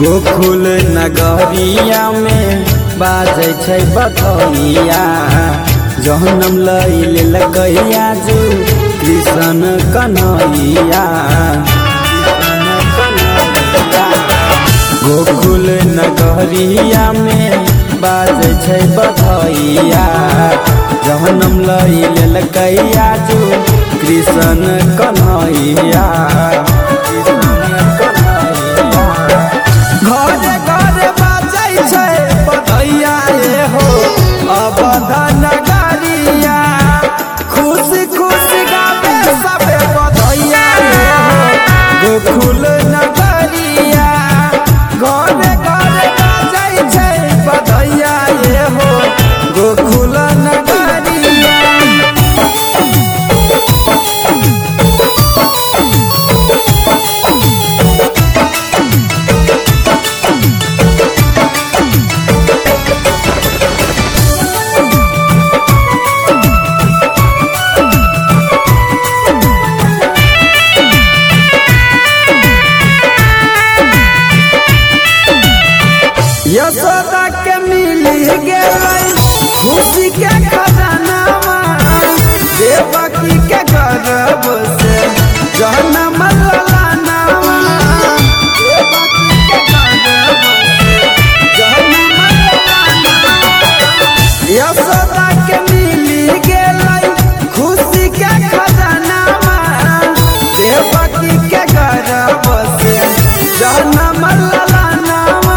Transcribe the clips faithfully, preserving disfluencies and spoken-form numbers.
गोकुल नगरिया में बाजे छै बधैया, जहनम लैल लगैया जो कृष्ण कन्हैया। गोकुल नगरिया में बाजे छै बधैया, जहनम लैल लगैया जो कृष्ण कन्हैया। घरे घरे बाजै छै बधैया ये हो अवध नगरिया, खुशी खुशी गावे सबे बधैया ये हो गोकुल नगरिया। घरे घरे बाजै छै बधैया ये हो गोकुल नगरिया। यशोदा के मिली गेलै खुशी के खजानावा, देवकी के गर्भ से जन्म ललनावा। देवकी के गर्भ से जन्म ललनावा। यशोदा के मिली गेलै खुशी के खजानावा, देवकी के गर्भ से जन्म ललनावा।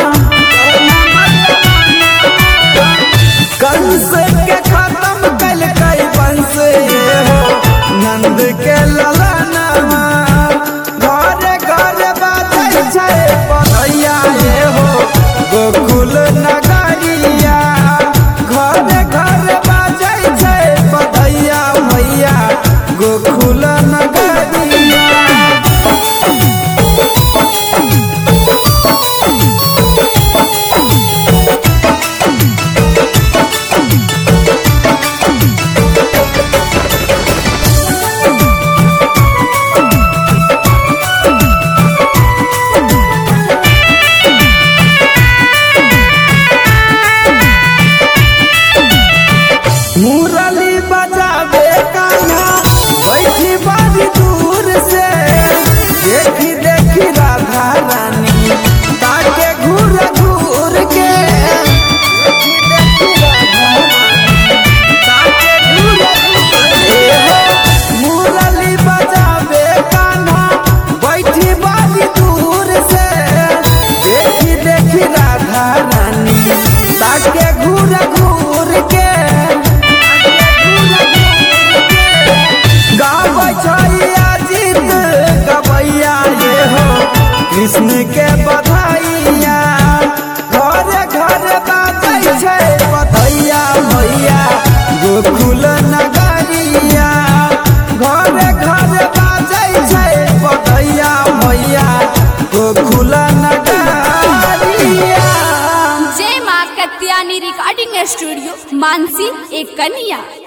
कंस के खत्म कल कई वंश हो नंद के ललनावा। घरे घरे बाजै छै बधैया ये हो गोकुल नगरिया। घरे घरे बाजै छै बधैया भैया गोकुल नगरिया। मुरली बजावे कान्हा बैठी बड़ी दूर से, देखी देखी राधा रानी ताके घूर घूर के। देखी देखी राधा रानी ताके घूर घूर के। मुरली बजावे कान्हा बैठी बड़ी दूर से, देखी देखी राधा रानी ताके घूर घूर के। अजीत गवैया ये हो कृष्ण के बधाइया। घरे घरे बाजै छै बधैया भैया गोकुल नगरिया। घरे घरे बाजै छै बधैया भैया गोकुल नगरिया। जय मां कत्यानी रिकॉर्डिंग स्टूडियो, मानसी एक कन्या।